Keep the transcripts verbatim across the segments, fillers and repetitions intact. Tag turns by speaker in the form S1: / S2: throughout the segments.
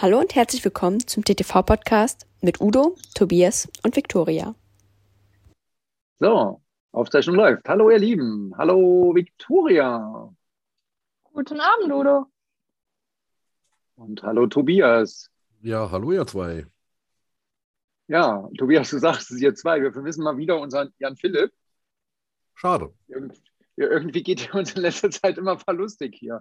S1: Hallo und herzlich willkommen zum T T V-Podcast mit Udo, Tobias und Viktoria.
S2: So, Aufzeichnung läuft. Hallo ihr Lieben. Hallo Viktoria.
S3: Guten Abend, Udo.
S2: Und hallo Tobias.
S4: Ja, hallo ihr zwei.
S2: Ja, Tobias, du sagst es ihr zwei. Wir vermissen mal wieder unseren Jan Philipp.
S4: Schade.
S2: Irgend, ja, irgendwie geht er uns in letzter Zeit immer verlustig hier.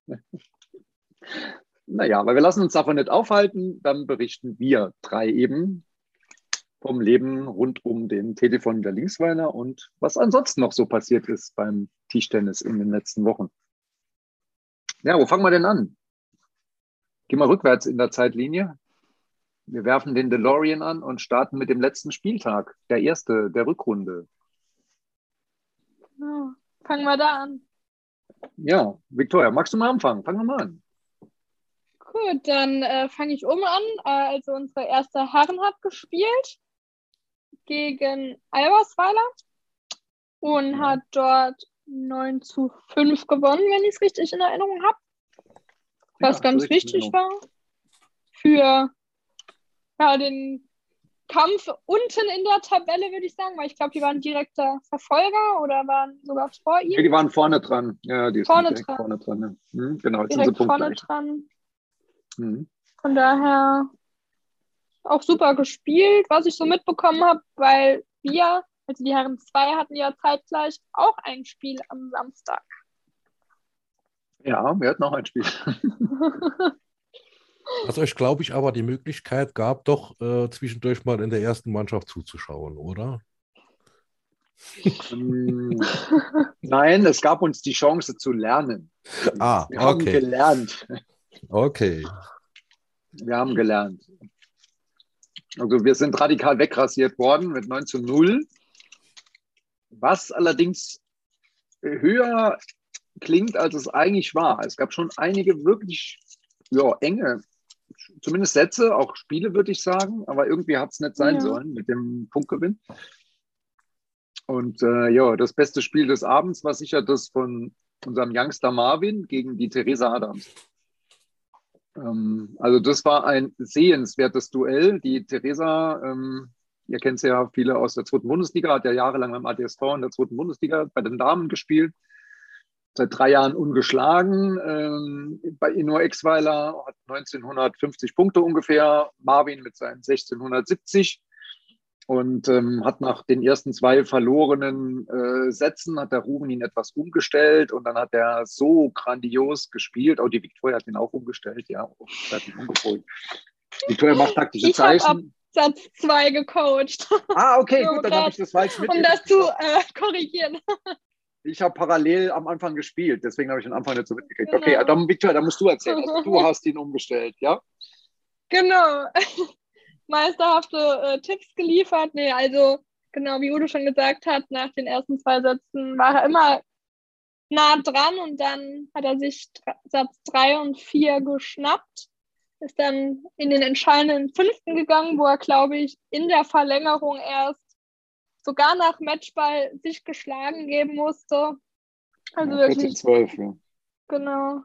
S2: Naja, aber wir lassen uns davon nicht aufhalten. Dann berichten wir drei eben vom Leben rund um den T T V der Linksweiler und was ansonsten noch so passiert ist beim Tischtennis in den letzten Wochen. Ja, wo fangen wir denn an? Gehen wir rückwärts in der Zeitlinie. Wir werfen den DeLorean an und starten mit dem letzten Spieltag, der erste der Rückrunde.
S3: Ja, fangen wir da an.
S2: Ja, Viktoria, magst du mal anfangen? Fangen wir mal an.
S3: Gut, dann äh, fange ich um an. Äh, also unsere erste Herren hat gespielt gegen Albersweiler und
S2: Ja.
S3: hat dort neun zu fünf gewonnen, wenn ich es richtig in Erinnerung habe. Was
S2: Ja,
S3: ganz
S2: so richtig
S3: wichtig
S2: genau.
S3: war für ja, den Kampf unten in der Tabelle, würde ich sagen, weil ich glaube, die waren direkter Verfolger oder waren sogar vor
S2: Ja,
S3: ihm.
S2: die waren vorne dran. Ja, die sind
S3: Vorne
S2: direkt
S3: dran.
S2: vorne dran. Ne? Hm, genau, jetzt sind sie
S3: Direkt vorne
S2: punktgleich.
S3: dran.
S2: Hm.
S3: Von daher auch super gespielt, was ich so mitbekommen habe, weil wir, also die Herren zwei, hatten ja zeitgleich auch ein Spiel am Samstag.
S2: Ja, wir hatten noch ein Spiel.
S4: Was euch, glaube ich, aber die Möglichkeit gab, doch äh, zwischendurch mal in der ersten Mannschaft zuzuschauen, oder?
S2: Hm, Nein, es gab uns die Chance zu lernen.
S4: Ah,
S2: Wir haben
S4: okay.
S2: gelernt.
S4: Okay.
S2: Wir haben gelernt. Also wir sind radikal wegrasiert worden mit neun zu null, was allerdings höher klingt, als es eigentlich war. Es gab schon einige wirklich ja, enge, zumindest Sätze, auch Spiele, würde ich sagen, aber irgendwie hat es nicht sein
S3: Ja.
S2: sollen mit dem Punktgewinn. Und äh, ja, das beste Spiel des Abends war sicher das von unserem Youngster Marvin gegen die Theresa Adams. Ähm, also das war ein sehenswertes Duell. Die Theresa, ähm, ihr kennt sie ja viele aus der zweiten Bundesliga, hat ja jahrelang beim A D S V in der zweiten Bundesliga bei den Damen gespielt. Seit drei Jahren ungeschlagen. Ähm, bei Inno Exweiler hat neunzehnhundertfünfzig Punkte ungefähr. Marvin mit seinen sechzehnhundertsiebzig. Und ähm, hat nach den ersten zwei verlorenen äh, Sätzen, hat der Ruben ihn etwas umgestellt und dann hat er so grandios gespielt. Auch die Viktoria hat ihn auch umgestellt, ja, hat ihn umgepolt. Viktoria macht taktische
S3: Ich habe ab
S2: Zeichen.
S3: Satz zwei gecoacht,
S2: Ah, okay,
S3: So
S2: gut, dann habe
S3: grad,
S2: ich das falsch
S3: um
S2: mitgekriegt.
S3: das zu äh, korrigieren.
S2: Ich habe parallel am Anfang gespielt, deswegen habe ich den Anfang nicht so mitgekriegt.
S3: Genau.
S2: Okay, dann, Viktoria, dann musst du erzählen. Also, du hast ihn umgestellt, ja?
S3: Genau. Meisterhafte äh, Tipps geliefert. Nee, also genau wie Udo schon gesagt hat, nach den ersten zwei Sätzen war er immer nah dran und dann hat er sich dr- Satz drei und vier geschnappt, ist dann in den entscheidenden fünften gegangen, wo er, glaube ich, in der Verlängerung erst sogar nach Matchball sich geschlagen geben musste. Also
S2: Ja, vierzehn
S3: wirklich,
S2: zwölf, ja.
S3: genau,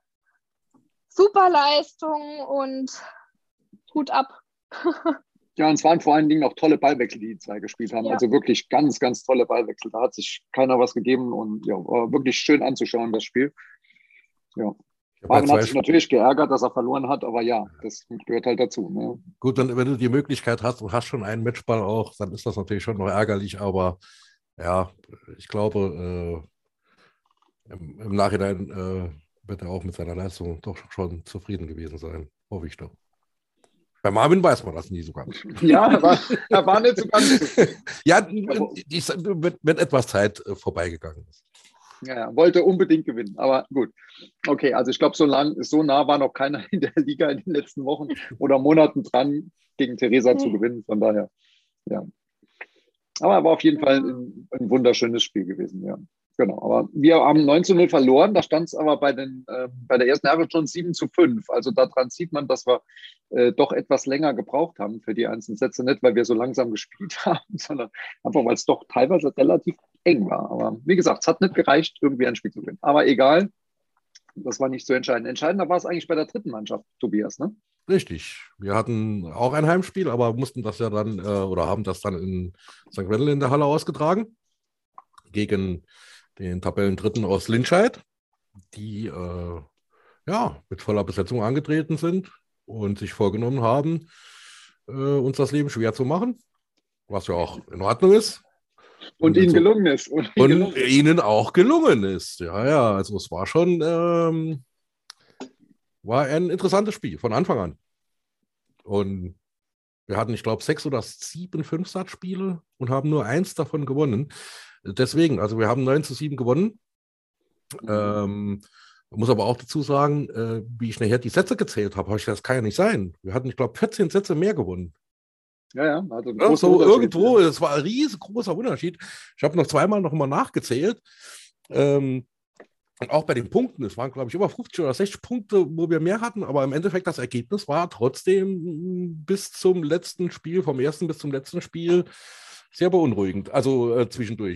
S3: super Leistung und Hut ab.
S2: Ja, und es waren vor allen Dingen auch tolle Ballwechsel, die die zwei gespielt haben.
S3: Ja.
S2: Also wirklich ganz, ganz tolle Ballwechsel. Da hat sich keiner was gegeben und ja, war wirklich schön anzuschauen, das Spiel. Ja.
S4: Ich hab
S2: Marvin
S4: bei
S2: hat
S4: zwei
S2: sich natürlich geärgert, dass er verloren hat, aber ja, das gehört halt dazu. Ne?
S4: Gut, wenn, wenn du die Möglichkeit hast und hast schon einen Matchball auch, dann ist das natürlich schon noch ärgerlich, aber ja, ich glaube, äh, im, im Nachhinein äh, wird er auch mit seiner Leistung doch schon zufrieden gewesen sein. Hoffe ich doch. Bei Marvin weiß man das nie so ganz.
S2: Ja, er war, er war nicht so ganz zufrieden.
S4: Ja, ich, wenn, wenn etwas Zeit äh, vorbeigegangen ist.
S2: Ja, ja, wollte unbedingt gewinnen, aber gut. Okay, also ich glaube, so lang, so nah war noch keiner in der Liga in den letzten Wochen oder Monaten dran, gegen Theresa zu gewinnen. Von daher, ja. Aber war auf jeden Fall ein, ein wunderschönes Spiel gewesen, ja. Genau, aber wir haben neun zu null verloren, da stand es aber bei, den, äh, bei der ersten Hälfte schon sieben zu fünf. Also daran sieht man, dass wir äh, doch etwas länger gebraucht haben für die einzelnen Sätze. Nicht, weil wir so langsam gespielt haben, sondern einfach, weil es doch teilweise relativ eng war. Aber wie gesagt, es hat nicht gereicht, irgendwie ein Spiel zu gewinnen. Aber egal, das war nicht so entscheidend. Entscheidender war es eigentlich bei der dritten Mannschaft, Tobias, ne?
S4: Richtig. Wir hatten auch ein Heimspiel, aber mussten das ja dann äh, oder haben das dann in Sankt Wendel in der Halle ausgetragen gegen den Tabellendritten aus Lindscheid, die äh, ja mit voller Besetzung angetreten sind und sich vorgenommen haben, äh, uns das Leben schwer zu machen, was ja auch in Ordnung ist.
S2: Und, und ihnen so, gelungen ist. Und,
S4: und gelungen ihnen ist. auch gelungen ist. Ja, ja, also es war schon ähm, war ein interessantes Spiel von Anfang an. Und wir hatten, ich glaube, sechs oder sieben Fünfsatzspiele und haben nur eins davon gewonnen. Deswegen, also wir haben neun zu sieben gewonnen. Mhm. Ähm, muss aber auch dazu sagen, äh, wie ich nachher die Sätze gezählt habe, habe ich das kann ja nicht sein. Wir hatten, ich glaube, vierzehn Sätze mehr gewonnen.
S2: Ja, ja, also ein
S4: ja, so irgendwo, es war ein riesengroßer Unterschied. Ich habe noch zweimal noch mal nachgezählt. Ähm, und auch bei den Punkten, es waren, glaube ich, über fünfzig oder sechzig Punkte, wo wir mehr hatten, aber im Endeffekt das Ergebnis war trotzdem bis zum letzten Spiel, vom ersten bis zum letzten Spiel, sehr beunruhigend. Also äh, zwischendurch.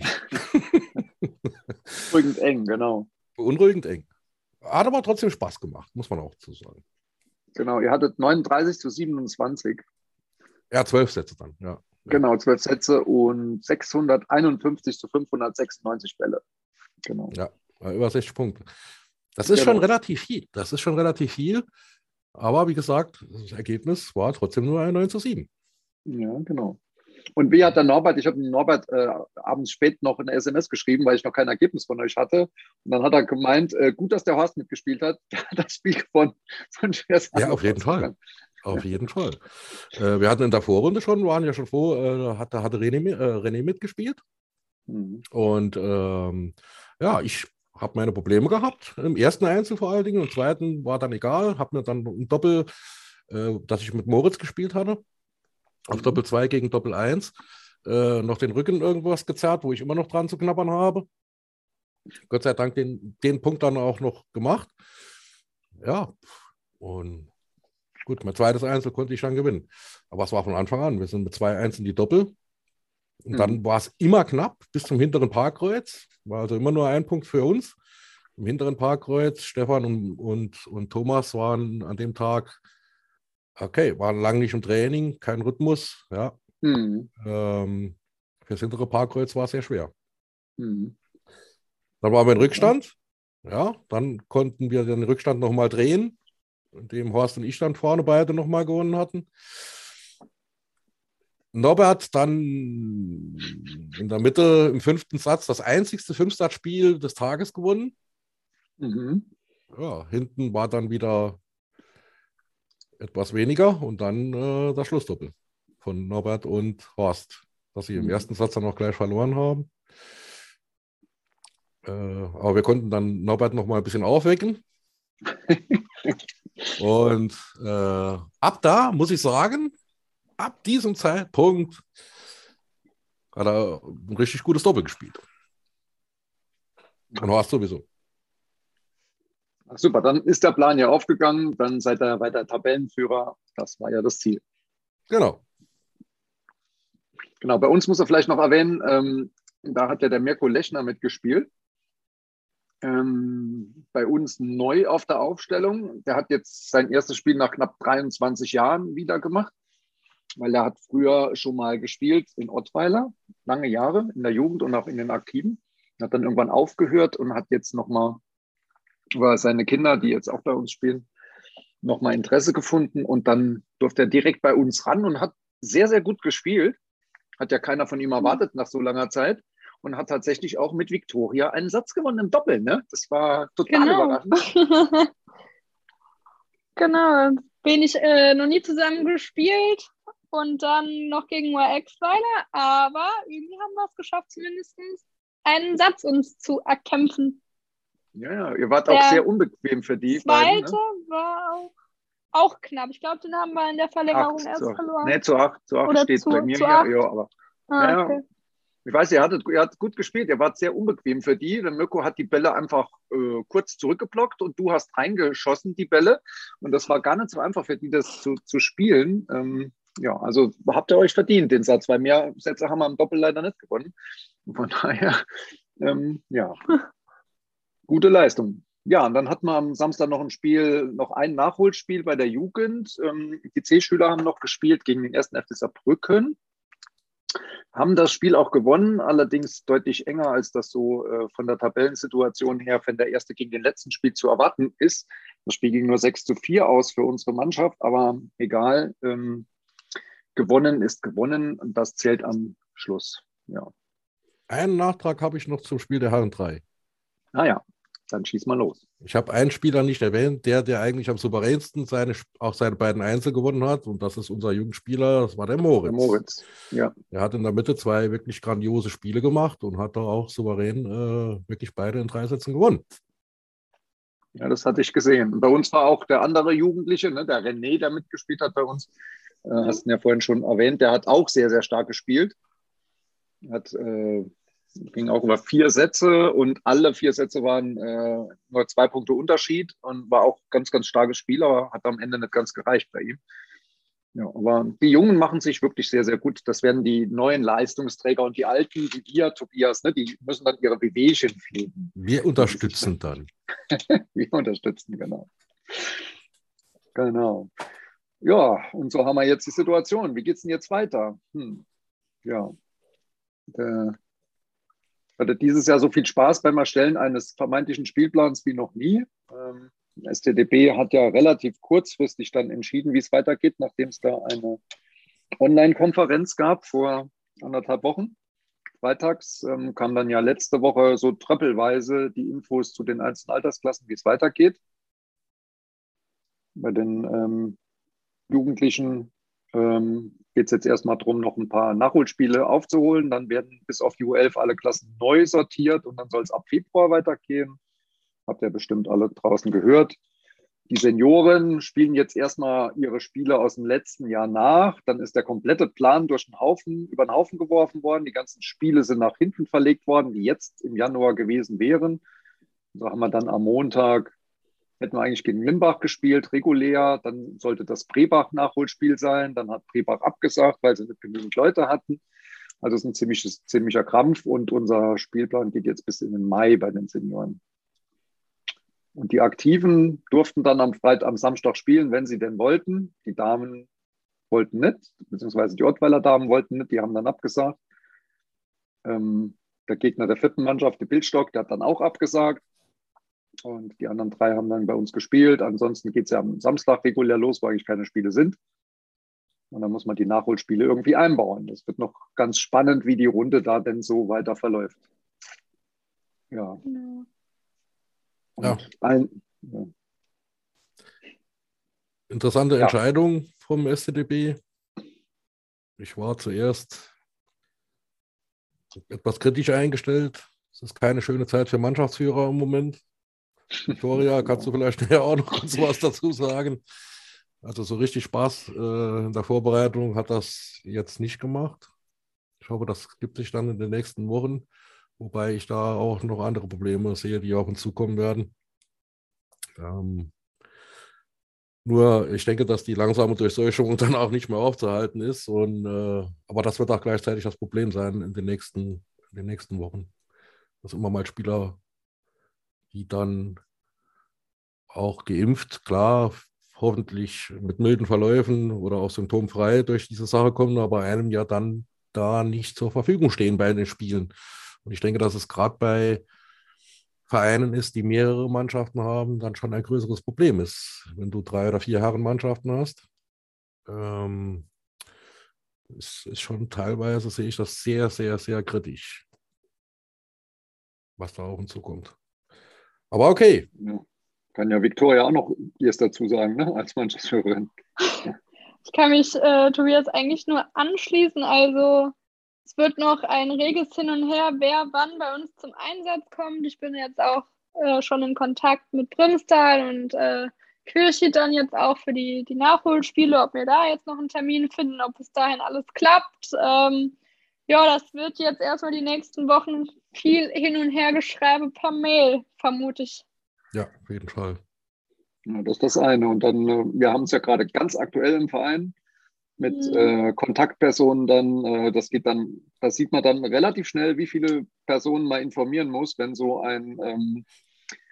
S2: Beunruhigend eng, genau.
S4: Beunruhigend eng. Hat aber trotzdem Spaß gemacht, muss man auch dazu sagen.
S2: Genau, ihr hattet neununddreißig zu siebenundzwanzig.
S4: Ja, zwölf Sätze dann, ja.
S2: Genau, zwölf Sätze und sechshunderteinundfünfzig zu fünfhundertsechsundneunzig Bälle. Genau.
S4: Ja, über sechzig Punkte. Das ist genau. schon relativ viel. Das ist schon relativ viel. Aber wie gesagt, das Ergebnis war trotzdem nur ein neun zu sieben.
S2: Ja, genau. Und wie hat der Norbert, ich habe Norbert äh, abends spät noch eine S M S geschrieben, weil ich noch kein Ergebnis von euch hatte. Und dann hat er gemeint, äh, gut, dass der Horst mitgespielt hat. Der hat das Spiel gewonnen.
S4: Ja, auf jeden Fall. Auf jeden Fall. Äh, wir hatten in der Vorrunde schon, waren ja schon vor, äh, hatte, hatte René, äh, René mitgespielt. Mhm. Und ähm, ja, ich habe meine Probleme gehabt, im ersten Einzel vor allen Dingen, im zweiten war dann egal, habe mir dann ein Doppel, äh, das ich mit Moritz gespielt hatte, auf Doppel zwei gegen Doppel eins, äh, noch den Rücken irgendwas gezerrt, wo ich immer noch dran zu knabbern habe. Gott sei Dank den, den Punkt dann auch noch gemacht. Ja, und gut, mein zweites Einzel konnte ich dann gewinnen. Aber es war von Anfang an, wir sind mit zwei eins in die Doppel. Und mhm. dann war es immer knapp bis zum hinteren Parkkreuz. War also immer nur ein Punkt für uns. Im hinteren Parkkreuz, Stefan und, und, und Thomas waren an dem Tag, okay, waren lang nicht im Training, kein Rhythmus. Ja. Mhm. Ähm, für das hintere Parkkreuz war es sehr schwer. Mhm. Dann waren wir in Rückstand. Ja, dann konnten wir den Rückstand nochmal drehen, indem Horst und ich dann vorne beide nochmal gewonnen hatten. Norbert dann in der Mitte im fünften Satz das einzigste Fünfsatzspiel des Tages gewonnen. Mhm. Ja, hinten war dann wieder etwas weniger und dann äh, das Schlussdoppel von Norbert und Horst, dass sie im mhm. ersten Satz dann auch gleich verloren haben. Äh, aber wir konnten dann Norbert noch mal ein bisschen aufwecken. Und äh, ab da muss ich sagen, ab diesem Zeitpunkt hat er ein richtig gutes Doppel gespielt. Und Horst sowieso.
S2: Ach, super, dann ist der Plan ja aufgegangen, dann seid ihr weiter Tabellenführer. Das war ja das Ziel.
S4: Genau.
S2: Genau, bei uns muss er vielleicht noch erwähnen, ähm, da hat ja der Mirko Lechner mitgespielt. Ähm, bei uns neu auf der Aufstellung. Der hat jetzt sein erstes Spiel nach knapp dreiundzwanzig Jahren wieder gemacht, weil er hat früher schon mal gespielt in Ottweiler, lange Jahre in der Jugend und auch in den Aktiven. Hat dann irgendwann aufgehört und hat jetzt nochmal über seine Kinder, die jetzt auch bei uns spielen, nochmal Interesse gefunden und dann durfte er direkt bei uns ran und hat sehr, sehr gut gespielt. Hat ja keiner von ihm erwartet nach so langer Zeit. Und hat tatsächlich auch mit Viktoria einen Satz gewonnen im Doppel. Ne? Das war total
S3: genau.
S2: überraschend.
S3: Genau, bin ich äh, noch nie zusammen gespielt und dann noch gegen Y X-Weiler, aber irgendwie haben wir es geschafft, zumindest einen Satz uns zu erkämpfen.
S2: Ja, ja, ihr wart auch Der sehr unbequem für die
S3: zweite
S2: beiden. Ne?
S3: war auch, auch knapp. Ich glaube, den haben wir in der Verlängerung
S2: acht,
S3: erst
S2: zu,
S3: verloren.
S2: Ne, zu acht, zu acht
S3: Oder
S2: steht
S3: zu,
S2: bei mir
S3: zu
S2: hier.
S3: acht.
S2: Ja, aber,
S3: ah,
S2: ja,
S3: okay.
S2: Ich weiß, ihr hattet, ihr habt gut gespielt, ihr wart sehr unbequem für die. Der Mirko hat die Bälle einfach äh, kurz zurückgeblockt und du hast reingeschossen, die Bälle. Und das war gar nicht so einfach für die, das zu, zu spielen. Ähm, ja, also habt ihr euch verdient, den Satz, weil mehr Sätze haben wir im Doppel leider nicht gewonnen. Von daher, ähm, ja, gute Leistung. Ja, und dann hatten wir am Samstag noch ein Spiel, noch ein Nachholspiel bei der Jugend. Ähm, die C-Schüler haben noch gespielt gegen den ersten F C Saarbrücken. Haben das Spiel auch gewonnen, allerdings deutlich enger, als das so äh, von der Tabellensituation her, wenn der erste gegen den letzten Spiel zu erwarten ist. Das Spiel ging nur sechs zu vier aus für unsere Mannschaft, aber egal. Ähm, gewonnen ist gewonnen und das zählt am Schluss. Ja.
S4: Einen Nachtrag habe ich noch zum Spiel der Herren drei.
S2: Naja, dann schieß mal los.
S4: Ich habe einen Spieler nicht erwähnt, der, der eigentlich am souveränsten seine, auch seine beiden Einzel gewonnen hat. Und das ist unser Jugendspieler, das war der Moritz.
S2: Der Moritz, ja.
S4: Er hat in der Mitte zwei wirklich grandiose Spiele gemacht und hat da auch souverän äh, wirklich beide in drei Sätzen gewonnen.
S2: Ja, das hatte ich gesehen. Bei uns war auch der andere Jugendliche, ne, der René, der mitgespielt hat bei uns. Äh, hast du ja vorhin schon erwähnt. Der hat auch sehr, sehr stark gespielt. Hat äh, ging auch über vier Sätze und alle vier Sätze waren äh, nur zwei Punkte Unterschied und war auch ganz, ganz starkes Spiel, aber hat am Ende nicht ganz gereicht bei ihm. Ja, aber die Jungen machen sich wirklich sehr, sehr gut. Das werden die neuen Leistungsträger und die Alten, wie wir, Tobias, ne, die müssen dann ihre Wehwehchen pflegen.
S4: Wir unterstützen dann.
S2: Wir unterstützen, genau. Genau. Ja, und so haben wir jetzt die Situation. Wie geht es denn jetzt weiter? Hm. Ja, der hatte dieses Jahr so viel Spaß beim Erstellen eines vermeintlichen Spielplans wie noch nie. Ähm, S T D B hat ja relativ kurzfristig dann entschieden, wie es weitergeht, nachdem es da eine Online-Konferenz gab vor anderthalb Wochen. Freitags ähm, kam dann ja letzte Woche so tröppelweise die Infos zu den einzelnen Altersklassen, wie es weitergeht. Bei den ähm, Jugendlichen ähm, geht es jetzt erstmal darum, noch ein paar Nachholspiele aufzuholen. Dann werden bis auf die U elf alle Klassen neu sortiert und dann soll es ab Februar weitergehen. Habt ihr bestimmt alle draußen gehört. Die Senioren spielen jetzt erstmal ihre Spiele aus dem letzten Jahr nach. Dann ist der komplette Plan durch den Haufen, über den Haufen geworfen worden. Die ganzen Spiele sind nach hinten verlegt worden, die jetzt im Januar gewesen wären. So haben wir dann am Montag, hätten wir eigentlich gegen Limbach gespielt, regulär. Dann sollte das Brebach-Nachholspiel sein. Dann hat Brebach abgesagt, weil sie nicht genügend Leute hatten. Also es ist ein ziemliches, ziemlicher Krampf. Und unser Spielplan geht jetzt bis in den Mai bei den Senioren. Und die Aktiven durften dann am Freitag, am Samstag spielen, wenn sie denn wollten. Die Damen wollten nicht, beziehungsweise die Ottweiler Damen wollten nicht, die haben dann abgesagt. Ähm, der Gegner der vierten Mannschaft, der Bildstock, der hat dann auch abgesagt. Und die anderen drei haben dann bei uns gespielt. Ansonsten geht es ja am Samstag regulär los, weil eigentlich keine Spiele sind. Und dann muss man die Nachholspiele irgendwie einbauen. Das wird noch ganz spannend, wie die Runde da denn so weiter verläuft. Ja.
S3: Genau.
S4: Ja.
S2: Ein, ja.
S4: Interessante
S2: Ja.
S4: Entscheidung vom S C D B. Ich war zuerst etwas kritisch eingestellt. Es ist keine schöne Zeit für Mannschaftsführer im Moment. Victoria, kannst du vielleicht nachher auch noch kurz was dazu sagen? Also so richtig Spaß äh, in der Vorbereitung hat das jetzt nicht gemacht. Ich hoffe, das gibt sich dann in den nächsten Wochen. Wobei ich da auch noch andere Probleme sehe, die auf uns zukommen werden. Ähm, nur, ich denke, dass die langsame Durchseuchung dann auch nicht mehr aufzuhalten ist. Und, äh, aber das wird auch gleichzeitig das Problem sein in den nächsten, in den nächsten Wochen. Dass immer mal Spieler, die dann auch geimpft, klar, hoffentlich mit milden Verläufen oder auch symptomfrei durch diese Sache kommen, aber einem ja dann da nicht zur Verfügung stehen bei den Spielen. Und ich denke, dass es gerade bei Vereinen ist, die mehrere Mannschaften haben, dann schon ein größeres Problem ist. Wenn du drei oder vier Herrenmannschaften hast, ähm, ist, ist schon teilweise, sehe ich das sehr, sehr, sehr kritisch, was da auf uns zukommt. Aber okay.
S2: Ja. Kann ja Victoria auch noch erst dazu sagen, ne, als Mannschaftsführerin.
S3: Ich kann mich, äh, Tobias, eigentlich nur anschließen. Also es wird noch ein reges Hin und Her, wer wann bei uns zum Einsatz kommt. Ich bin jetzt auch äh, schon in Kontakt mit Brimstal und äh, Kirchi dann jetzt auch für die, die Nachholspiele, ob wir da jetzt noch einen Termin finden, ob bis dahin alles klappt. Ähm, ja, das wird jetzt erstmal die nächsten Wochen viel Hin und Her geschreibe per Mail, vermute ich.
S4: Ja, auf jeden Fall.
S2: Ja, das ist das eine. Und dann, äh, wir haben es ja gerade ganz aktuell im Verein mit
S3: Mhm.
S2: äh, Kontaktpersonen dann, äh, das geht dann, da sieht man dann relativ schnell, wie viele Personen man informieren muss, wenn so ein ähm,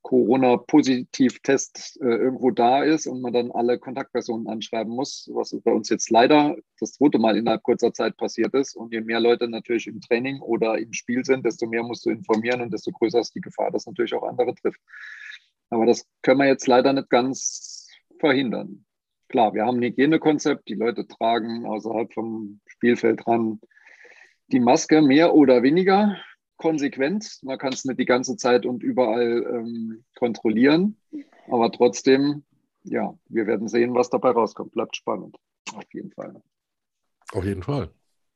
S2: Corona-Positiv-Test äh, irgendwo da ist und man dann alle Kontaktpersonen anschreiben muss, was bei uns jetzt leider das zweite Mal innerhalb kurzer Zeit passiert ist. Und je mehr Leute natürlich im Training oder im Spiel sind, desto mehr musst du informieren und desto größer ist die Gefahr, dass natürlich auch andere trifft. Aber das können wir jetzt leider nicht ganz verhindern. Klar, wir haben ein Hygienekonzept, die Leute tragen außerhalb vom Spielfeld dran die Maske mehr oder weniger konsequent. Man kann es nicht die ganze Zeit und überall ähm, kontrollieren, aber trotzdem, ja, wir werden sehen, was dabei rauskommt. Bleibt spannend, auf jeden Fall.
S4: Auf jeden Fall.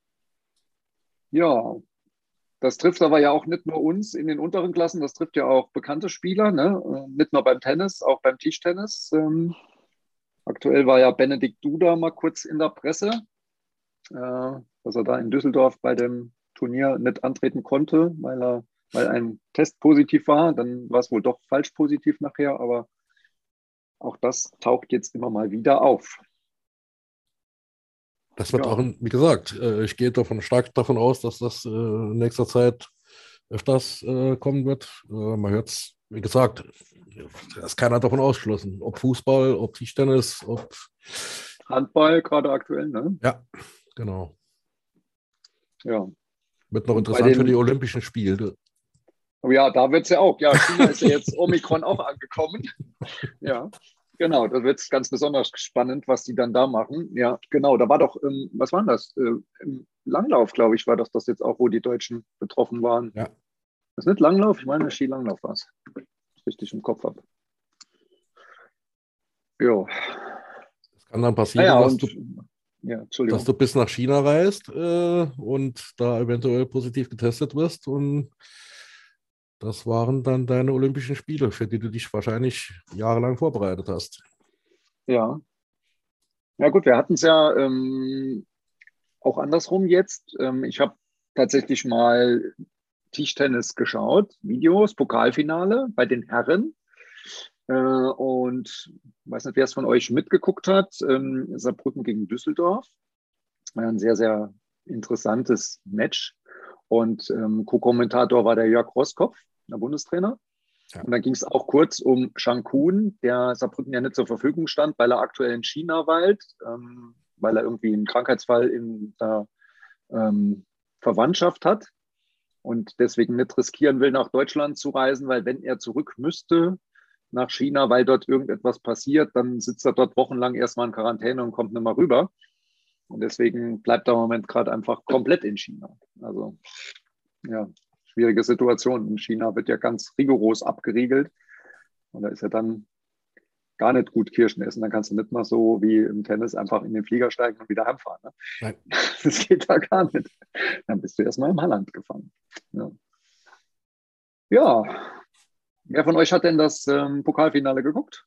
S2: Ja, das trifft aber ja auch nicht nur uns in den unteren Klassen, das trifft ja auch bekannte Spieler, ne? Nicht nur beim Tennis, auch beim Tischtennis. Ähm, aktuell war ja Benedikt Duda mal kurz in der Presse, äh, dass er da in Düsseldorf bei dem Turnier nicht antreten konnte, weil er, weil ein Test positiv war. Dann war es wohl doch falsch positiv nachher, aber auch das taucht jetzt immer mal wieder auf.
S4: Das wird
S2: Ja.
S4: auch, wie gesagt, äh, ich gehe davon stark davon aus, dass das äh, in nächster Zeit öfters äh, kommen wird. Äh, man hört es, wie gesagt, da ist keiner davon ausgeschlossen. Ob Fußball, ob Tischtennis, ob
S2: Handball gerade aktuell, ne?
S4: Ja, genau.
S2: Ja.
S4: Wird noch
S2: Und bei
S4: interessant
S2: den-
S4: für die Olympischen Spiele.
S2: Oh ja, da wird es ja auch. Ja, China ist ja jetzt Omikron auch angekommen. Ja, genau. Da wird es ganz besonders spannend, was die dann da machen. Ja, genau. Da war doch, ähm, was war denn das? Äh, Im Langlauf, glaube ich, war das das jetzt auch, wo die Deutschen betroffen waren.
S4: Ja.
S2: Das ist nicht Langlauf? Ich meine, Skilanglauf war es. Richtig im Kopf habe. Ja.
S4: Es kann dann passieren,
S2: Naja,
S4: dass,
S2: und
S4: du,
S2: ja, Entschuldigung.
S4: dass du bis nach China reist äh, und da eventuell positiv getestet wirst. Und das waren dann deine Olympischen Spiele, für die du dich wahrscheinlich jahrelang vorbereitet hast.
S2: Ja. Ja gut, wir hatten es ja ähm, auch andersrum jetzt. Ähm, ich habe tatsächlich mal Tischtennis geschaut, Videos, Pokalfinale bei den Herren. Äh, und ich weiß nicht, wer es von euch mitgeguckt hat. Ähm, Saarbrücken gegen Düsseldorf. War ein sehr, sehr interessantes Match. Und ähm, Co-Kommentator war der Jörg Roskopf, der Bundestrainer.
S4: Ja.
S2: Und dann ging es auch kurz um Shang Kun, der Saarbrücken ja nicht zur Verfügung stand, weil er aktuell in China weilt, ähm, weil er irgendwie einen Krankheitsfall in der ähm, Verwandtschaft hat und deswegen nicht riskieren will, nach Deutschland zu reisen, weil wenn er zurück müsste nach China, weil dort irgendetwas passiert, dann sitzt er dort wochenlang erstmal in Quarantäne und kommt nicht mehr rüber. Und deswegen bleibt er im Moment gerade einfach komplett in China. Also ja, schwierige Situation. In China wird ja ganz rigoros abgeriegelt. Und da ist ja dann gar nicht gut Kirschen essen. Dann kannst du nicht mal so wie im Tennis einfach in den Flieger steigen und wieder heimfahren. Ne?
S4: Nein.
S2: Das geht da gar nicht. Dann bist du erstmal im Holland gefangen. Ja. ja. Wer von euch hat denn das ähm, Pokalfinale geguckt?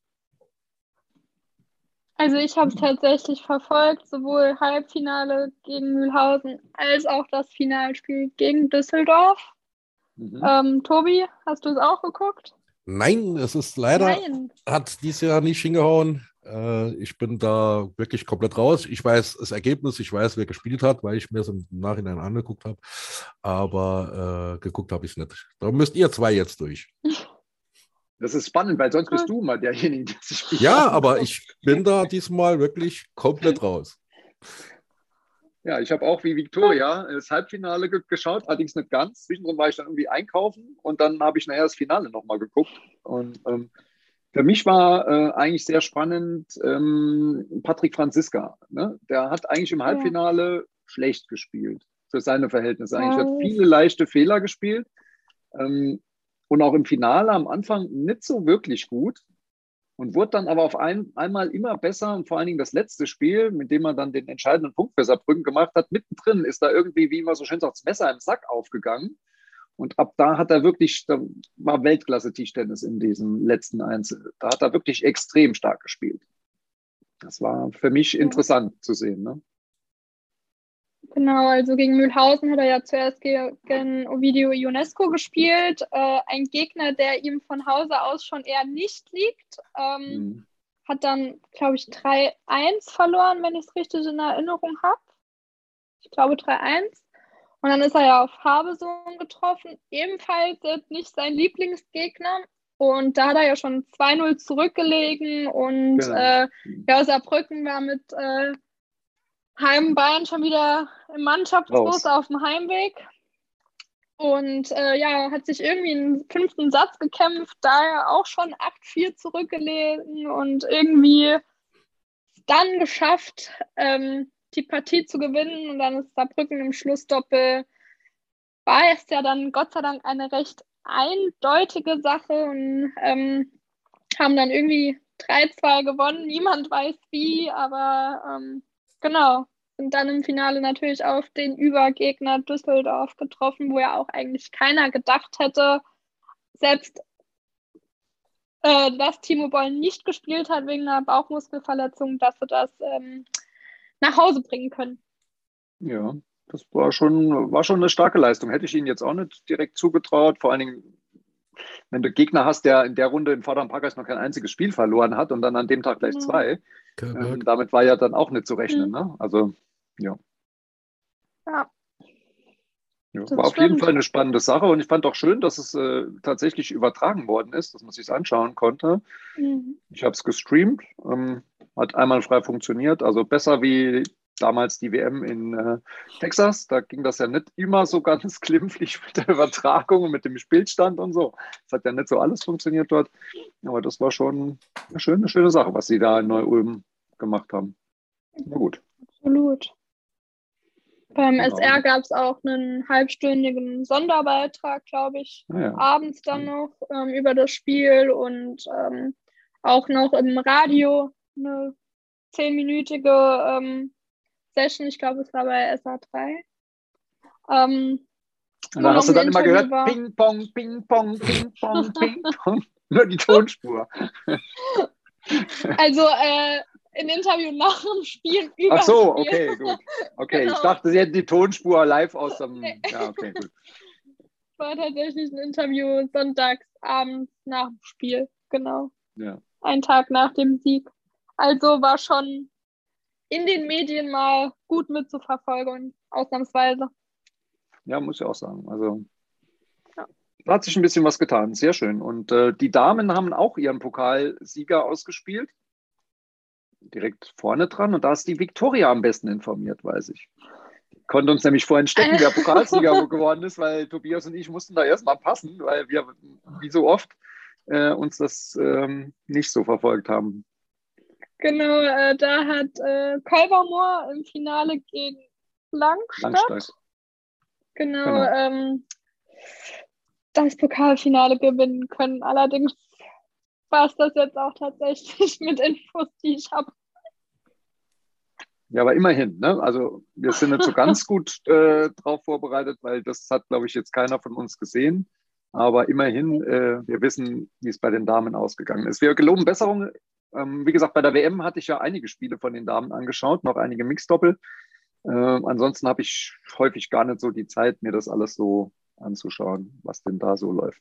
S3: Also ich habe es tatsächlich verfolgt, sowohl Halbfinale gegen Mühlhausen als auch das Finalspiel gegen Düsseldorf.
S2: Mhm.
S3: Ähm, Tobi, hast du es auch geguckt?
S4: Nein, es ist leider,
S3: Nein.
S4: hat dieses Jahr nicht hingehauen. Äh, ich bin da wirklich komplett raus. Ich weiß das Ergebnis, ich weiß, wer gespielt hat, weil ich mir es im Nachhinein angeguckt habe. Aber äh, geguckt habe ich es nicht. Da müsst ihr zwei jetzt durch.
S2: Das ist spannend, weil sonst bist du mal derjenige, der sich spielt.
S4: Ja, aber ich bin da diesmal wirklich komplett raus.
S2: Ja, ich habe auch wie Viktoria das Halbfinale ge geschaut, allerdings nicht ganz. Zwischendrin war ich dann irgendwie einkaufen und dann habe ich nachher das Finale nochmal geguckt. Und ähm, für mich war äh, eigentlich sehr spannend ähm, Patrick Franziska. Ne? Der hat eigentlich im Halbfinale ja. schlecht gespielt, für seine Verhältnisse. Eigentlich hat viele leichte Fehler gespielt. Ähm, und auch im Finale am Anfang nicht so wirklich gut. Und wurde dann aber auf ein, einmal immer besser und vor allen Dingen das letzte Spiel, mit dem er dann den entscheidenden Punkt für Saarbrücken gemacht hat, mittendrin ist da irgendwie, wie man so schön sagt, das Messer im Sack aufgegangen. Und ab da hat er wirklich, da war Weltklasse-Tischtennis in diesem letzten Einzel. Da hat er wirklich extrem stark gespielt. Das war für mich interessant zu sehen. Ne?
S3: Genau, also gegen Mühlhausen hat er ja zuerst gegen Ovidio Ionesco gespielt. Äh, ein Gegner, der ihm von Hause aus schon eher nicht liegt. Ähm, mhm. Hat dann, glaube ich, drei eins verloren, wenn ich es richtig in Erinnerung habe. Ich glaube drei eins. Und dann ist er ja auf Habesohn getroffen. Ebenfalls jetzt nicht sein Lieblingsgegner. Und da hat er ja schon zwei null zurückgelegen und
S2: Genau.
S3: äh, ja, Saarbrücken war mit äh, Heimbein schon wieder im Mannschaftsbus
S2: Raus.
S3: auf dem Heimweg. Und äh, ja, hat sich irgendwie einen fünften Satz gekämpft, daher auch schon acht vier zurückgelegen und irgendwie dann geschafft, ähm, die Partie zu gewinnen. Und dann ist Saarbrücken im Schlussdoppel, war es ja dann Gott sei Dank eine recht eindeutige Sache und ähm, haben dann irgendwie drei zwei gewonnen. Niemand weiß wie, aber ähm, genau. Und dann im Finale natürlich auf den Übergegner Düsseldorf getroffen, wo ja auch eigentlich keiner gedacht hätte, selbst äh, dass Timo Boll nicht gespielt hat wegen einer Bauchmuskelverletzung, dass sie das ähm, nach Hause bringen können.
S2: Ja, das war schon, war schon eine starke Leistung. Hätte ich Ihnen jetzt auch nicht direkt zugetraut. Vor allen Dingen, wenn du Gegner hast, der in der Runde in Vorderen Parkers noch kein einziges Spiel verloren hat und dann an dem Tag gleich zwei. Ähm, damit war ja dann auch nicht zu rechnen.
S3: Mhm.
S2: Ne? Also, ja.
S3: Ja.
S2: Ja,
S3: Das
S2: war auf
S3: stimmt.
S2: jeden Fall eine spannende Sache und ich fand auch schön, dass es äh, tatsächlich übertragen worden ist, dass man sich anschauen konnte.
S3: Mhm.
S2: Ich habe es gestreamt, ähm, hat einmal frei funktioniert, also besser wie damals die W M in äh, Texas. Da ging das ja nicht immer so ganz glimpflich mit der Übertragung und mit dem Spielstand und so. Es hat ja nicht so alles funktioniert dort, aber das war schon eine schöne, schöne Sache, was sie da in Neu-Ulm gemacht haben. Na gut.
S3: Absolut. Beim
S2: Genau.
S3: S R gab es auch einen halbstündigen Sonderbeitrag, glaube ich,
S2: Ah, ja.
S3: abends dann noch ähm, über das Spiel und ähm, auch noch im Radio eine zehnminütige ähm, Session. Ich glaube, es war bei S A drei. Ähm,
S2: Und dann hast du dann immer gehört,
S3: war.
S2: Ping, Pong, Ping, Pong, Ping, Pong, Ping, Pong. Nur die Tonspur.
S3: Also äh, ein Interview nach dem Spiel über
S2: Ach so,
S3: Spiel.
S2: okay, gut. Okay,
S3: Genau.
S2: ich dachte, sie hätten die Tonspur live aus dem...
S3: Nee.
S2: Ja, okay, gut.
S3: War tatsächlich ein Interview sonntags abends nach dem Spiel. Genau.
S2: Ja.
S3: Ein Tag nach dem Sieg. Also war schon in den Medien mal gut mitzuverfolgen, ausnahmsweise.
S2: Ja, muss ich auch sagen. Also
S3: Ja.
S2: da hat sich ein bisschen was getan. Sehr schön. Und äh, die Damen haben auch ihren Pokalsieger ausgespielt. Direkt vorne dran. Und da ist die Viktoria am besten informiert, weiß ich. Konnte uns nämlich vorhin stecken, wer Pokalsieger geworden ist, weil Tobias und ich mussten da erstmal passen, weil wir, wie so oft, äh, uns das ähm, nicht so verfolgt haben.
S3: Genau, äh, da hat äh, Kolbermoor im Finale gegen Langstadt,
S2: Langstadt.
S3: Genau,
S2: Genau.
S3: Ähm, das Pokalfinale gewinnen können. Allerdings war es das jetzt auch tatsächlich mit Infos, die ich habe.
S2: Ja, aber immerhin, ne? Also wir sind nicht so ganz gut äh, drauf vorbereitet, weil das hat, glaube ich, jetzt keiner von uns gesehen. Aber immerhin, äh, wir wissen, wie es bei den Damen ausgegangen ist. Wir geloben Besserung. Ähm, wie gesagt, bei der W M hatte ich ja einige Spiele von den Damen angeschaut, noch einige Mixdoppel. Äh, ansonsten habe ich häufig gar nicht so die Zeit, mir das alles so anzuschauen, was denn da so läuft.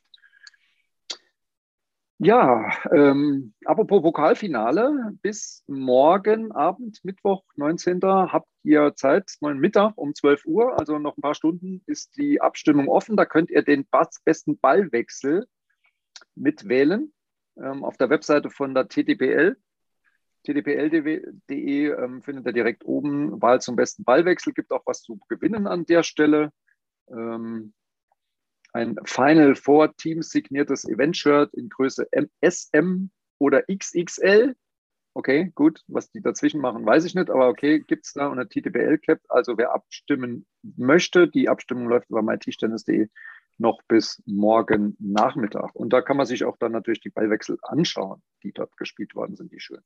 S2: Ja, ähm, apropos Pokalfinale, bis morgen Abend, Mittwoch, neunzehnten habt ihr Zeit, morgen Mittag um zwölf Uhr, also noch ein paar Stunden, ist die Abstimmung offen. Da könnt ihr den besten Ballwechsel mitwählen ähm, auf der Webseite von der T D P L. T D P L punkt de ähm, findet ihr direkt oben Wahl zum besten Ballwechsel, gibt auch was zu gewinnen an der Stelle. Ähm, Ein Final Four Team signiertes Event-Shirt in Größe S M oder X X L. Okay, gut. Was die dazwischen machen, weiß ich nicht. Aber okay, gibt es da unter T T P L Cap. Also wer abstimmen möchte, die Abstimmung läuft über mytischtennis punkt de noch bis morgen Nachmittag. Und da kann man sich auch dann natürlich die Ballwechsel anschauen, die dort gespielt worden sind, die schön.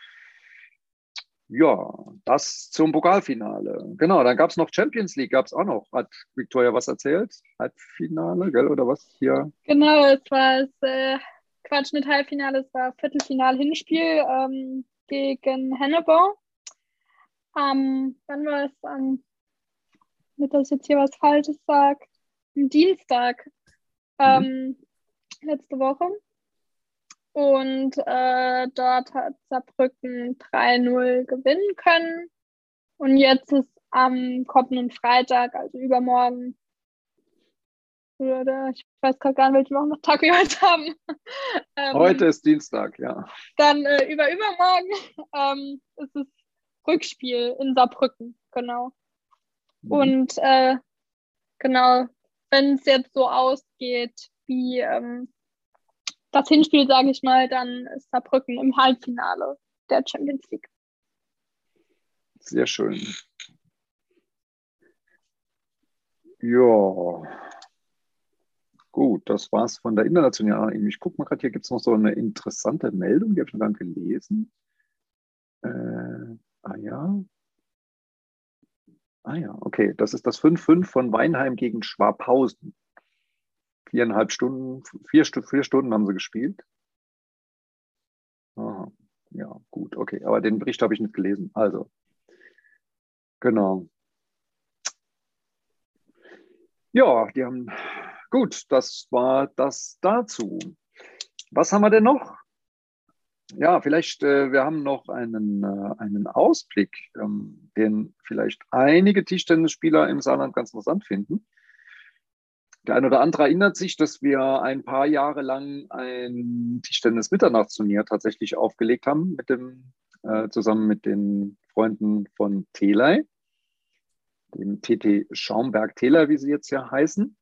S2: Ja, das zum Pokalfinale. Genau, dann gab es noch Champions League, gab es auch noch. Hat Victoria was erzählt? Halbfinale, gell, oder was hier?
S3: Genau, es war das äh, Quatsch mit Halbfinale, es war Viertelfinal-Hinspiel ähm, gegen Hannibal. Am, wann war es? Am, nicht, dass ich jetzt hier was Falsches sage, am Dienstag ähm, mhm. letzte Woche. Und äh, dort hat Saarbrücken drei null gewinnen können. Und jetzt ist am kommenden Freitag, also übermorgen, Oder ich weiß gerade gar nicht, welchen Wochentag wir heute haben. ähm,
S2: Heute ist Dienstag, ja.
S3: Dann äh, über übermorgen ähm, ist es Rückspiel in Saarbrücken, genau.
S2: Mhm.
S3: Und äh, genau, wenn es jetzt so ausgeht wie ähm, das Hinspiel, sage ich mal, dann ist Saarbrücken im Halbfinale der Champions League.
S2: Sehr schön. Ja, gut, das war's von der internationalen. Ich gucke mal gerade, hier gibt es noch so eine interessante Meldung, die habe ich noch gar nicht gelesen. Äh, ah ja. Ah ja, okay. Das ist das fünf fünf von Weinheim gegen Schwabhausen. Viereinhalb Stunden, vier, vier Stunden haben sie gespielt. Aha. Ja, gut, okay. Aber den Bericht habe ich nicht gelesen. Also, genau. Ja, die haben, gut, das war das dazu. Was haben wir denn noch? Ja, vielleicht, äh, wir haben noch einen, äh, einen Ausblick, ähm, den vielleicht einige Tischtennisspieler im Saarland ganz interessant finden. Der eine oder andere erinnert sich, dass wir ein paar Jahre lang ein Tischtennis-Mitternachtsturnier tatsächlich aufgelegt haben, mit dem, äh, zusammen mit den Freunden von Telei, dem T T Schaumberg-Telei, wie sie jetzt ja heißen.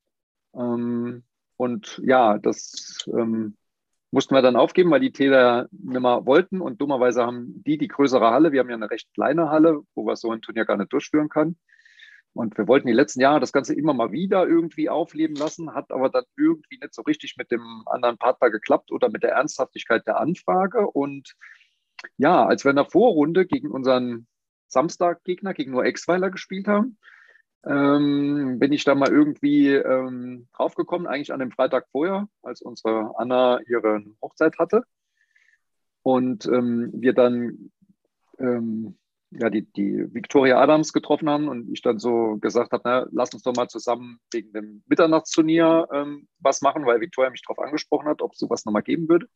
S2: Ähm, und ja, das ähm, mussten wir dann aufgeben, weil die Täler nicht mehr wollten. Und dummerweise haben die die größere Halle. Wir haben ja eine recht kleine Halle, wo man so ein Turnier gar nicht durchführen kann. Und wir wollten die letzten Jahre das Ganze immer mal wieder irgendwie aufleben lassen, hat aber dann irgendwie nicht so richtig mit dem anderen Partner geklappt oder mit der Ernsthaftigkeit der Anfrage. Und ja, als wir in der Vorrunde gegen unseren Samstag-Gegner, gegen nur Exweiler gespielt haben, ähm, bin ich da mal irgendwie ähm, draufgekommen, eigentlich an dem Freitag vorher, als unsere Anna ihre Hochzeit hatte. Und ähm, wir dann ähm, ja, die, die Victoria Adams getroffen haben und ich dann so gesagt habe, na, lass uns doch mal zusammen wegen dem Mitternachtsturnier ähm, was machen, weil Victoria mich darauf angesprochen hat, ob es sowas nochmal geben würde.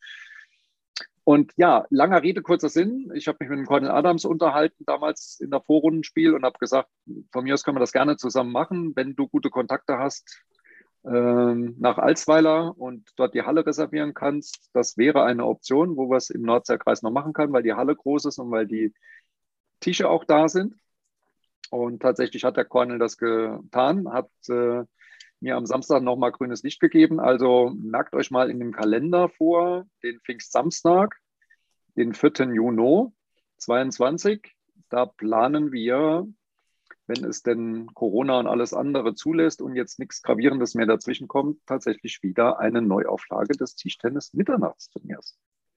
S2: Und ja, langer Rede, kurzer Sinn. Ich habe mich mit dem Cornel Adams unterhalten, damals in der Vorrundenspiel und habe gesagt, von mir aus können wir das gerne zusammen machen, wenn du gute Kontakte hast ähm, nach Alsweiler und dort die Halle reservieren kannst. Das wäre eine Option, wo wir es im Nordseekreis noch machen können, weil die Halle groß ist und weil die Tische auch da sind. Und tatsächlich hat der Cornel das getan, hat äh, mir am Samstag nochmal grünes Licht gegeben. Also merkt euch mal in dem Kalender vor, den Pfingstsamstag, den vierten Juni zweiundzwanzig. Da planen wir, wenn es denn Corona und alles andere zulässt und jetzt nichts Gravierendes mehr dazwischen kommt, tatsächlich wieder eine Neuauflage des Tischtennis-Mitternachtsturniers.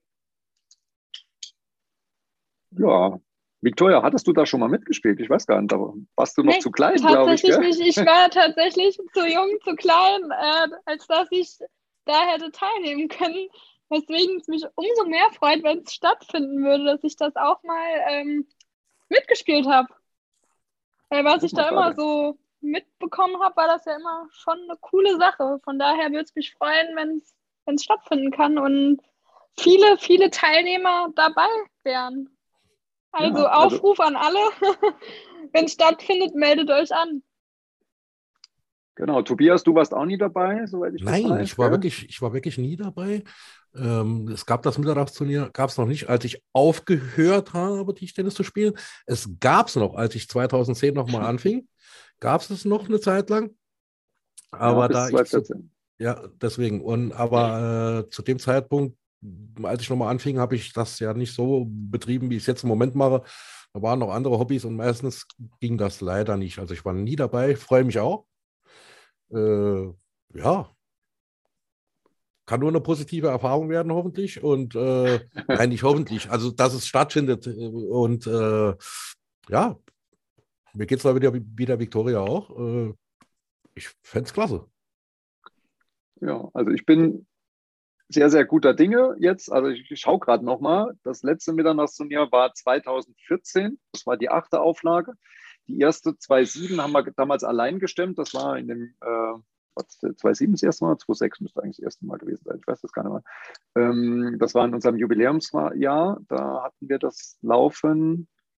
S2: Ja, Victoria, hattest du da schon mal mitgespielt? Ich weiß gar nicht, aber warst du noch
S3: Nee,
S2: zu klein, glaube ich,
S3: tatsächlich
S2: gell?
S3: nicht. Ich war tatsächlich zu jung, zu klein, äh, als dass ich da hätte teilnehmen können. Weswegen es mich umso mehr freut, wenn es stattfinden würde, dass ich das auch mal ähm, mitgespielt habe. Weil was ich da immer so mitbekommen habe, war das ja immer schon eine coole Sache. Von daher würde es mich freuen, wenn es stattfinden kann und viele, viele Teilnehmer dabei wären. Also
S2: Ja, also
S3: Aufruf an alle, wenn es stattfindet, meldet euch an.
S2: genau, Tobias, du warst auch nie dabei, soweit ich das weiß.
S4: Nein, ich war
S2: gell?
S4: wirklich, ich war wirklich nie dabei. Ähm, es gab das Mitternachtsturnier, gab es noch nicht, als ich aufgehört habe, Tischtennis zu spielen. Es gab es noch, als ich zweitausendzehn nochmal anfing, gab es es noch eine Zeit lang. Aber
S2: Ja, bis
S4: da ich zu,
S2: zweitausendvierzehn.
S4: ja, deswegen, und aber äh, zu dem Zeitpunkt, als ich nochmal anfing, habe ich das ja nicht so betrieben, wie ich es jetzt im Moment mache. Da waren noch andere Hobbys und meistens ging das leider nicht. Also ich war nie dabei, freue mich auch. Äh, ja, kann nur eine positive Erfahrung werden, hoffentlich. Und äh, nein, nicht hoffentlich, also dass es stattfindet. Und äh, ja, mir geht es da wieder wie der Victoria auch. Äh, ich fände es klasse.
S2: Ja, also ich bin sehr, sehr guter Dinge jetzt. Also ich, ich schaue gerade nochmal. Das letzte Mitternachtsturnier war zweitausendvierzehn. Das war die achte Auflage. Die erste zweitausendsieben haben wir damals allein gestemmt. Das war in dem äh, zweitausendsieben das erste Mal, zweitausendsechs müsste eigentlich das erste Mal gewesen sein. Ich weiß das gar nicht mehr. Ähm, das war in unserem Jubiläumsjahr. Da hatten wir das laufen.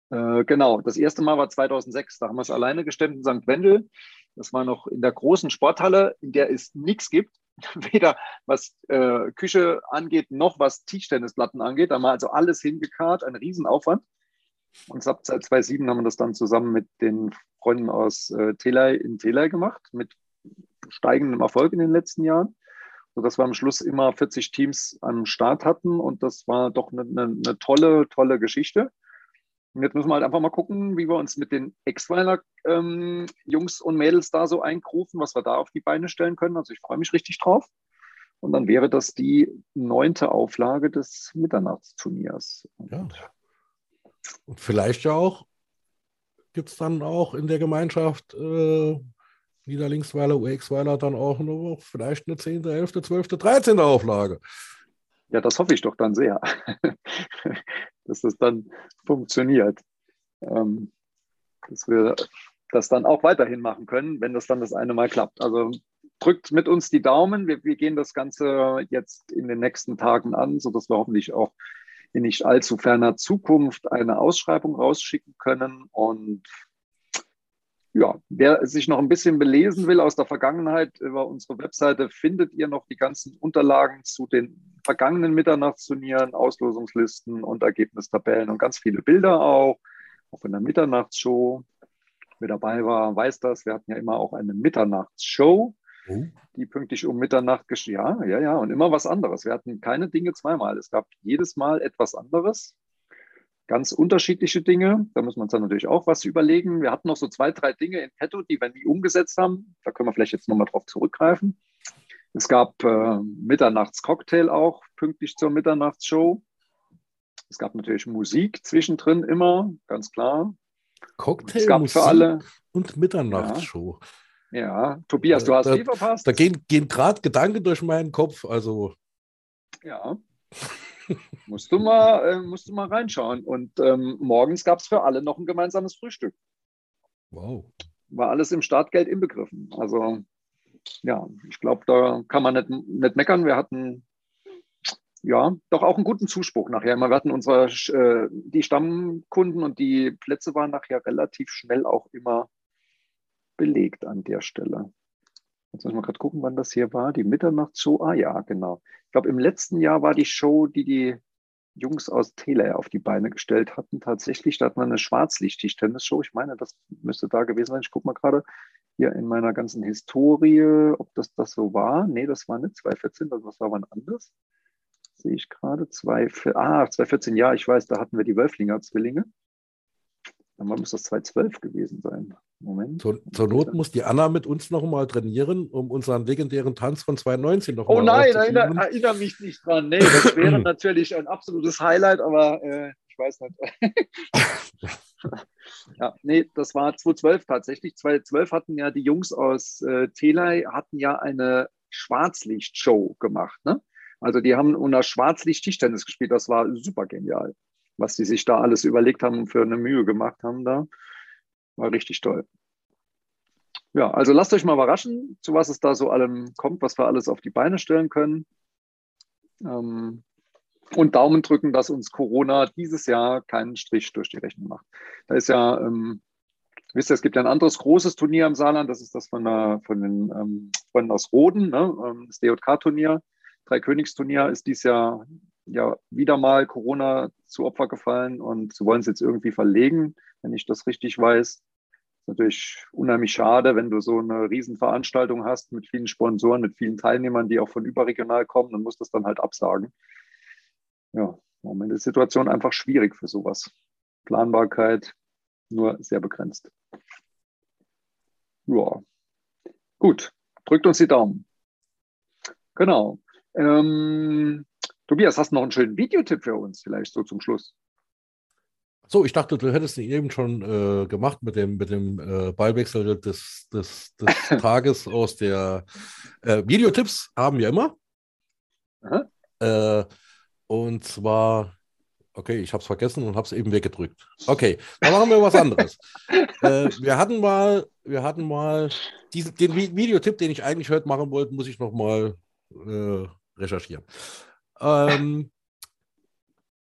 S2: Äh, genau, das erste Mal war zweitausendsechs. Da haben wir es alleine gestemmt in Sankt Wendel. Das war noch in der großen Sporthalle, in der es nichts gibt. Weder was äh, Küche angeht, noch was Tischtennisplatten angeht. Da haben wir also alles hingekarrt, ein Riesenaufwand. Und seit zweitausendsieben haben wir das dann zusammen mit den Freunden aus äh, Telei in Telei gemacht, mit steigendem Erfolg in den letzten Jahren, sodass wir am Schluss immer vierzig Teams am Start hatten. Und das war doch eine, eine, eine tolle, tolle Geschichte. Und jetzt müssen wir halt einfach mal gucken, wie wir uns mit den Ex-Weiler ähm, Jungs und Mädels da so einkrufen, was wir da auf die Beine stellen können. Also ich freue mich richtig drauf. Und dann wäre das die neunte Auflage des Mitternachtsturniers.
S4: Ja. Und vielleicht ja auch, gibt es dann auch in der Gemeinschaft äh, Niederlinksweiler, U X-Weiler dann auch noch vielleicht eine zehnte, elfte, zwölfte, dreizehnte Auflage.
S2: Ja, das hoffe ich doch dann sehr, dass das dann funktioniert. Ähm, dass wir das dann auch weiterhin machen können, wenn das dann das eine Mal klappt. Also drückt mit uns die Daumen. Wir, wir gehen das Ganze jetzt in den nächsten Tagen an, sodass wir hoffentlich auch in nicht allzu ferner Zukunft eine Ausschreibung rausschicken können. Und ja, wer sich noch ein bisschen belesen will aus der Vergangenheit, über unsere Webseite findet ihr noch die ganzen Unterlagen zu den vergangenen Mitternachtsturnieren, Auslosungslisten und Ergebnistabellen und ganz viele Bilder auch, auch in der Mitternachtsshow. Wer dabei war, weiß das. Wir hatten ja immer auch eine Mitternachtsshow, oh. die pünktlich um Mitternacht geschah. Ja, ja, ja, und immer was anderes. Wir hatten keine Dinge zweimal. Es gab jedes Mal etwas anderes. Ganz unterschiedliche Dinge. Da müssen wir uns dann natürlich auch was überlegen. Wir hatten noch so zwei, drei Dinge in petto, die wir nie umgesetzt haben. Da können wir vielleicht jetzt nochmal drauf zurückgreifen. Es gab äh, Mitternachtscocktail auch, pünktlich zur Mitternachtsshow. Es gab natürlich Musik zwischendrin immer, ganz klar.
S4: Cocktail,
S2: es gab
S4: Musik
S2: für alle,
S4: und Mitternachtsshow.
S2: Ja, ja. Tobias, du hast
S4: da,
S2: die verpasst.
S4: Da gehen, gehen gerade Gedanken durch meinen Kopf. Also
S2: ja. musst, du mal, äh, musst du mal reinschauen. Und ähm, morgens gab es für alle noch ein gemeinsames Frühstück.
S4: Wow.
S2: War alles im Startgeld inbegriffen. Also ja, ich glaube, da kann man nicht, nicht meckern. Wir hatten ja doch auch einen guten Zuspruch nachher. Wir hatten unsere, äh, die Stammkunden und die Plätze waren nachher relativ schnell auch immer belegt an der Stelle. Jetzt muss ich mal gerade gucken, wann das hier war. Die Mitternachtsshow. Ah ja, genau. Ich glaube, im letzten Jahr war die Show, die die Jungs aus Telei auf die Beine gestellt hatten. Tatsächlich, da hat man eine Schwarzlicht-Tischtennis-Show. Ich meine, das müsste da gewesen sein. Ich gucke mal gerade hier in meiner ganzen Historie, ob das das so war. Nee, das war nicht zweitausendvierzehn, das war wann anders. Sehe ich gerade. Ah, zweitausendvierzehn, ja, ich weiß, da hatten wir die Wölflinger Zwillinge. Dann muss das zweitausendzwölf gewesen sein. Moment.
S4: Zur, zur Not muss die Anna mit uns noch mal trainieren, um unseren legendären Tanz von zweitausendneunzehn noch
S2: oh
S4: mal
S2: nein, erinnere, erinnere mich nicht dran. Nee, das wäre natürlich ein absolutes Highlight, aber äh, ich weiß nicht. ja, nee, das war zweitausendzwölf tatsächlich. zweitausendzwölf hatten ja die Jungs aus äh, Telei hatten ja eine Schwarzlichtshow gemacht. Ne? Also die haben unter Schwarzlicht Tischtennis gespielt. Das war super genial, was die sich da alles überlegt haben und für eine Mühe gemacht haben da. War richtig toll. Ja, also lasst euch mal überraschen, zu was es da so allem kommt, was wir alles auf die Beine stellen können. Ähm, und Daumen drücken, dass uns Corona dieses Jahr keinen Strich durch die Rechnung macht. Da ist ja, ähm, wisst ihr, es gibt ja ein anderes großes Turnier im Saarland, das ist das von, der, von den ähm, Freunden aus Roden, ne? Das D J K-Turnier. Dreikönigsturnier ist dieses Jahr ja wieder mal Corona zu Opfer gefallen und sie wollen es jetzt irgendwie verlegen, wenn ich das richtig weiß. Ist natürlich unheimlich schade, wenn du so eine Riesenveranstaltung hast mit vielen Sponsoren, mit vielen Teilnehmern, die auch von überregional kommen, dann musst du das dann halt absagen. Ja, im Moment ist die Situation einfach schwierig für sowas. Planbarkeit nur sehr begrenzt. Ja, gut, drückt uns die Daumen. Genau. Ähm, Tobias, hast du noch einen schönen Videotipp für uns vielleicht so zum Schluss?
S4: So, ich dachte, du hättest ihn eben schon äh, gemacht mit dem, mit dem äh, Ballwechsel des, des, des Tages aus der äh, Videotipps haben wir immer. Äh, und zwar, okay, ich habe es vergessen und habe es eben weggedrückt. Okay, dann machen wir was anderes. äh, wir hatten mal, wir hatten mal diesen, den Videotipp, den ich eigentlich heute machen wollte, muss ich noch mal äh, recherchieren. Ähm,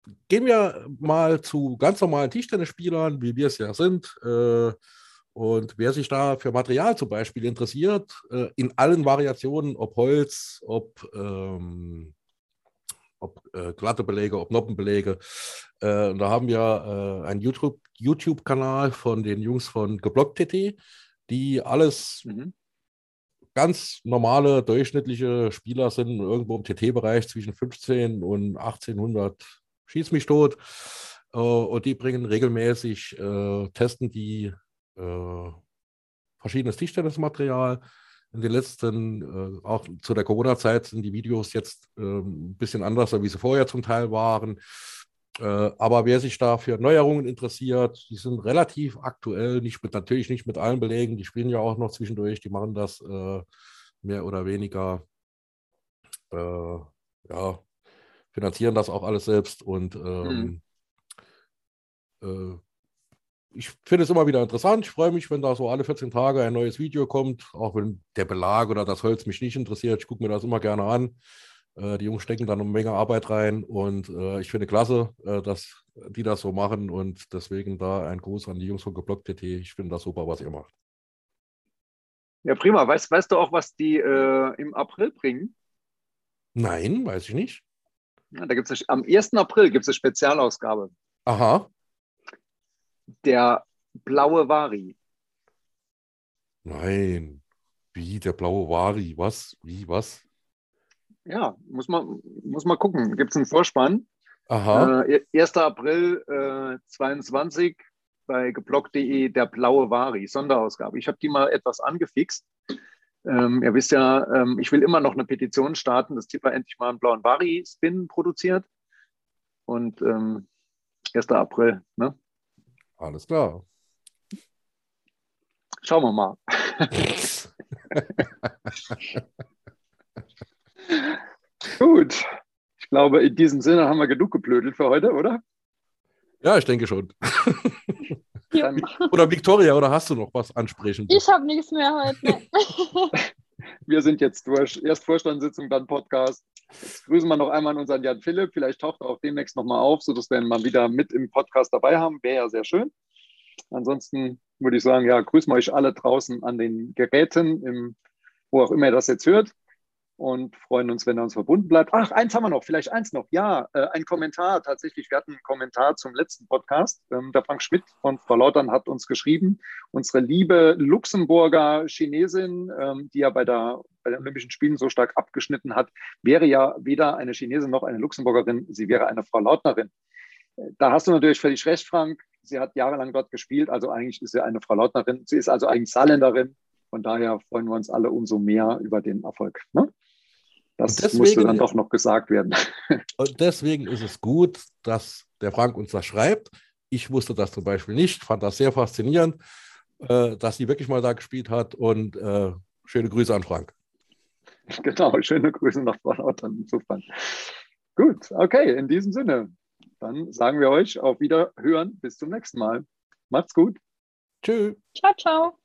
S4: gehen wir mal zu ganz normalen Tischtennisspielern, wie wir es ja sind. Äh, und wer sich da für Material zum Beispiel interessiert, äh, in allen Variationen, ob Holz, ob, ähm, ob äh, glatte Beläge, ob Noppenbeläge. Äh, und da haben wir äh, einen YouTube, YouTube-Kanal von den Jungs von Geblockt T T, die alles
S2: Mhm.
S4: ganz normale, durchschnittliche Spieler sind, irgendwo im T T-Bereich zwischen fünfzehn und achtzehnhundert schieß mich tot. Äh, und die bringen regelmäßig, äh, testen die äh, verschiedenes Tischtennismaterial. In den letzten, äh, auch zu der Corona-Zeit, sind die Videos jetzt äh, ein bisschen anders, wie sie vorher zum Teil waren. Äh, aber wer sich da für Neuerungen interessiert, die sind relativ aktuell, nicht mit, natürlich nicht mit allen Belegen, die spielen ja auch noch zwischendurch, die machen das äh, mehr oder weniger, äh, ja, finanzieren das auch alles selbst und
S2: Mhm.
S4: ähm, äh, ich finde es immer wieder interessant. Ich freue mich, wenn da so alle vierzehn Tage ein neues Video kommt, auch wenn der Belag oder das Holz mich nicht interessiert. Ich gucke mir das immer gerne an. Äh, die Jungs stecken da eine Menge Arbeit rein und äh, ich finde klasse, äh, dass die das so machen und deswegen da ein Gruß an die Jungs von Geblockt T T. Ich finde das super, was ihr macht.
S2: Ja, prima. Weißt, weißt du auch, was die äh, im April bringen?
S4: Nein, weiß ich nicht.
S2: Ja, da gibt's eine, am ersten April gibt es eine Spezialausgabe.
S4: Aha.
S2: Der blaue Vari.
S4: Nein. Wie, der blaue Wari? Was? Wie, was?
S2: Ja, muss man, muss man gucken. Gibt es einen Vorspann?
S4: Aha.
S2: Äh, ersten April äh, zweiundzwanzig bei geblockt punkt de, der blaue Vari, Sonderausgabe. Ich habe die mal etwas angefixt. Ähm, ihr wisst ja, ähm, ich will immer noch eine Petition starten, dass Tipper endlich mal einen blauen Vari-Spin produziert. Und ähm, ersten April, ne?
S4: Alles klar.
S2: Schauen wir mal. Gut. Ich glaube, in diesem Sinne haben wir genug geblödelt für heute, oder?
S4: Ja, ich denke schon.
S3: Ja.
S2: Dann,
S4: Oder Victoria, oder hast du noch was ansprechen?
S3: Ich habe nichts mehr heute. Ne.
S2: wir sind jetzt durch. Erst Vorstandssitzung, dann Podcast. Jetzt grüßen wir noch einmal unseren Jan Philipp. Vielleicht taucht er auch demnächst nochmal auf, sodass wir ihn mal wieder mit im Podcast dabei haben. Wäre ja sehr schön. Ansonsten würde ich sagen, ja, grüßen wir euch alle draußen an den Geräten, im, wo auch immer ihr das jetzt hört. Und freuen uns, wenn er uns verbunden bleibt. Ach, eins haben wir noch, vielleicht eins noch. Ja, äh, ein Kommentar. Tatsächlich, wir hatten einen Kommentar zum letzten Podcast. Ähm, der Frank Schmidt von Frau Lautern hat uns geschrieben, unsere liebe Luxemburger Chinesin, ähm, die ja bei, der, bei den Olympischen Spielen so stark abgeschnitten hat, wäre ja weder eine Chinesin noch eine Luxemburgerin, sie wäre eine Frau Lautnerin. Da hast du natürlich völlig recht, Frank. Sie hat jahrelang dort gespielt, also eigentlich ist sie eine Frau Lautnerin. Sie ist also eigentlich Saarländerin. Von daher freuen wir uns alle umso mehr über den Erfolg. Ne? Das
S4: deswegen,
S2: musste dann doch noch gesagt werden.
S4: Und deswegen ist es gut, dass der Frank uns das schreibt. Ich wusste das zum Beispiel nicht, fand das sehr faszinierend, äh, dass sie wirklich mal da gespielt hat. Und äh, schöne Grüße an Frank.
S2: Genau, schöne Grüße nach Frau Lautern. Insofern. Gut, okay, in diesem Sinne. Dann sagen wir euch auf Wiederhören. Bis zum nächsten Mal. Macht's gut.
S4: Tschüss.
S3: Ciao, ciao.